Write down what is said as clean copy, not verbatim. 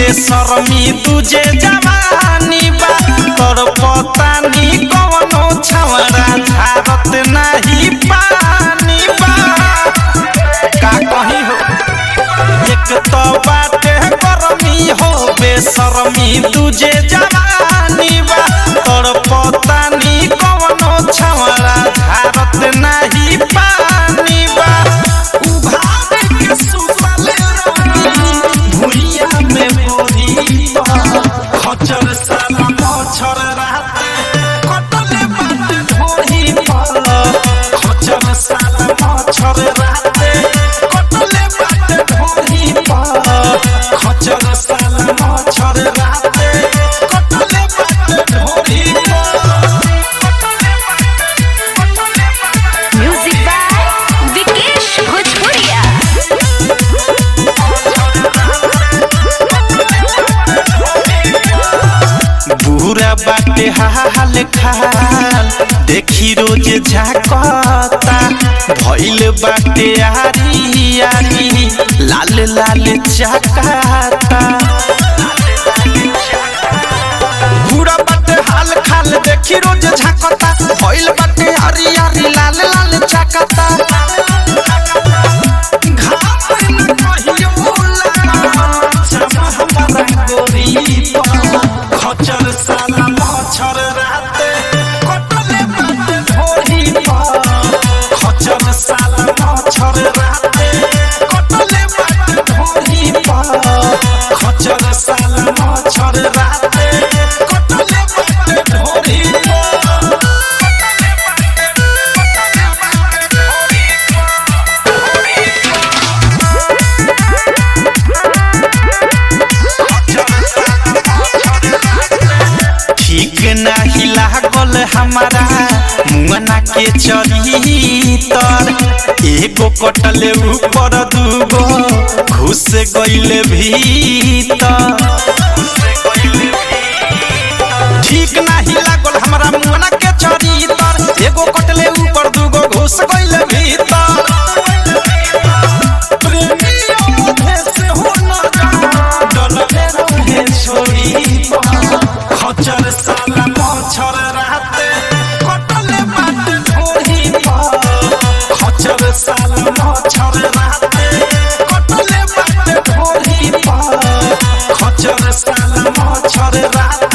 बेशर्मी तुझे जवानी बा तोर पता नी कवनो छवड़ा झारत नहीं पानी बा का कहीं हो एक तो बाटे गरमी हो बेशर्मी तुझे जवानी बा तोर पता नी कवनो छवड़ा झारत नहीं पानी बा उभार के सुतले भुइया में बोरी खचर साला मच्छर रहते कटले बात ढोरी पर खचर साला मच्छर रहते कटले बात ढोरी पर खचर साला मच्छर रहते कटले बात ढोरी पर। म्यूजिक बाय विकेश भोजपुरिया। बुरा बाटे हाल खाल देखी रोज झाकता भइल बाटे आरी आरी लाल लाल चकाता बुरा बाटे हाल खाल देखी रोज झाकता भइल बाटे आरी आरी लाल लाल चकाता खचर साला मच्छर रहते कटले बात ढोरी पर खचर साला मच्छर रहते कटले बात ढोरी पर खचर साला मच्छर रहते कटले बात ढोरी ठीक नाही लागल हमारा मुआना के चरितर एगो कटले ऊपर दूगो घुस गइले भीतर ठीक नाही लागल हमारा मुआना के चरितर एगो कटले ऊपर दूगो घुस गइले भीतर प्रेमियों मधे से हो न डलले रहे छोड़ी खचर साला मच्छर रहते कटले बात ढोरी पर खचर साला मच्छर रहते कटले बात ढोरी पर खचर साला मच्छर रहते